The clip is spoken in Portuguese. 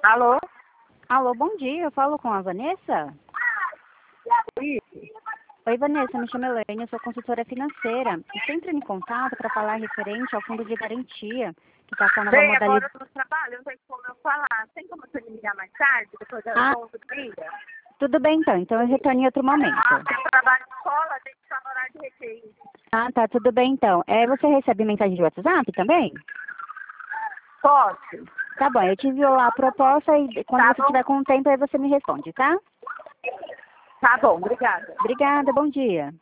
Alô? Alô, bom dia. Eu falo com a Vanessa? Isso. Oi, Vanessa. Me chamo Elaine, eu sou consultora financeira. Estou entrando em contato para falar referente ao fundo de garantia, que está com a nova Bem, agora modalidade. eu tô no trabalho, não tem como eu falar. Tem como você me ligar mais tarde, depois das Ah, 11 do dia? tudo bem então. Então eu retorno em outro momento. Eu trabalho em escola, tem que estar no horário de recreio. Ah, tá. Tudo bem então. Você recebe mensagem de WhatsApp também? Pode? Tá bom. Eu te envio lá a proposta e quando Tá você bom? tiver com tempo aí você me responde, tá? Tá bom, obrigada. Obrigada. Bom dia.